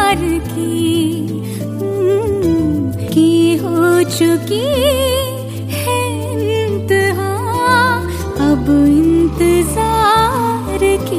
की हो चुकी है इंतहा अब इंतजार की।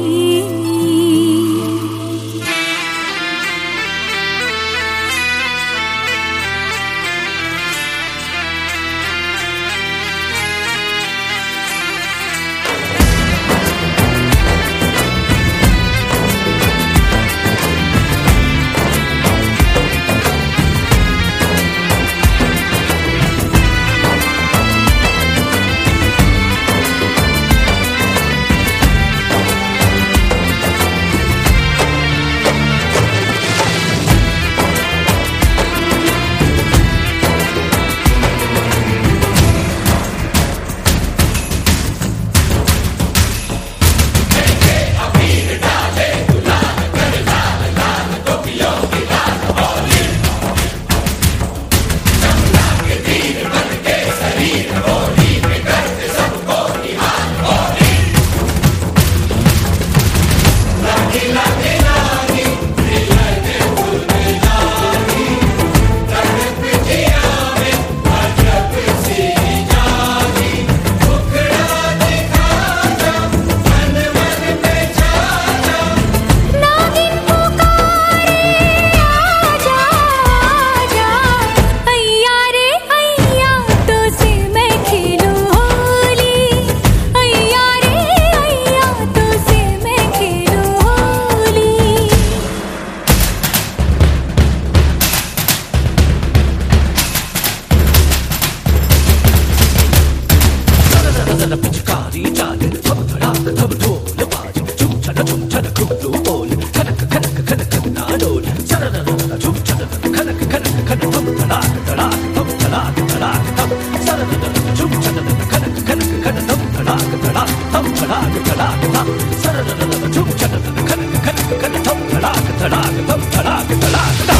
पिचकारी चाले थम धड़ाक थम ढोल बाजे झुम छन खुलू बोल खनक खनक खनक ना डोल सरररर झुम छन खनक खनक खन थम धड़ाक धड़ाक थम धड़ाक धड़ाक थम सरररर झुम छन खनक खनक खन थम धड़ाक धड़ाक थम धड़ाक धड़ाक थम सरररर झुम छन खनक खनक खन थम धड़ाक धड़ाक थम धड़ाक धड़ाक।